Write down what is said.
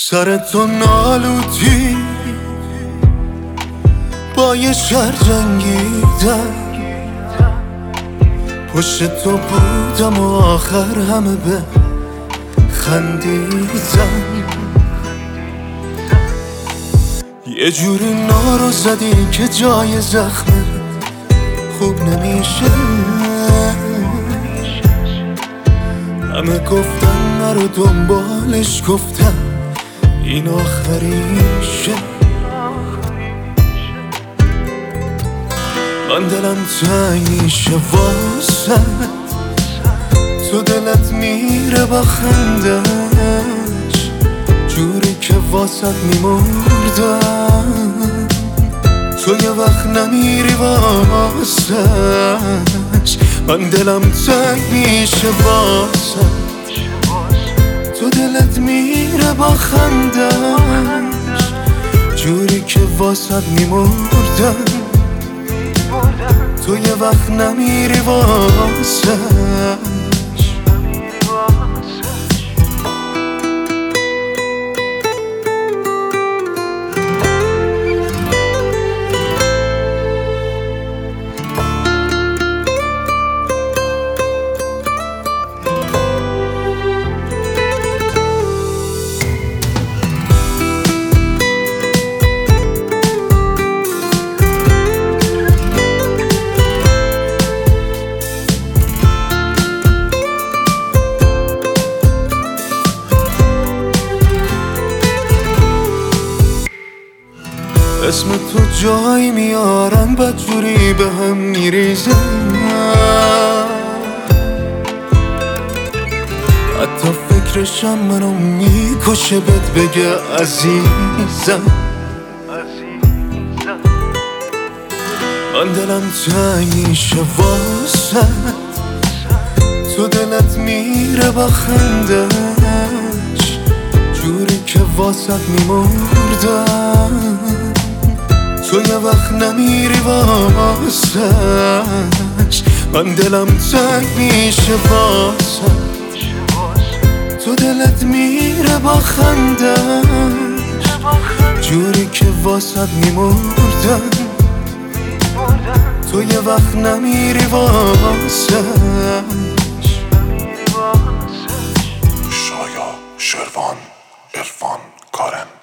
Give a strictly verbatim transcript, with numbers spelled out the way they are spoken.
سر تو نالوتی با یه شهر جنگیدم، پشت تو بودم و آخر همه به خندیدم. یه جوری نارو زدی که جای زخمه خوب نمیشه. همه گفتن نرو دنبالش، گفتم این آخریشه. من دلم تنگ میشه واسه تو، دلت میره با خندش جوری که واسط میمردم. تو یه وقت نمیری واسش، من دلم تنگ میشه واسه تو، دلت میره با خندش جوری که واسط میمردم. تو یه وقت نمیری واسش. اسم تو جایی میارن بدجوری به هم میریزن، حتی فکرشم منو میکشه بهت بگه عزیزم. من دلم تنگ میشه واسه تو، دلت میره با خندش جوری که واسط میمردم. تو یه وقت نمیری واسش، من دلم تنگ میشه واسه تو، دلت میره با خندش جوری که واسط میمردم. تو یه وقت نمیری واسش. شایا، شروان، عرفان، کارم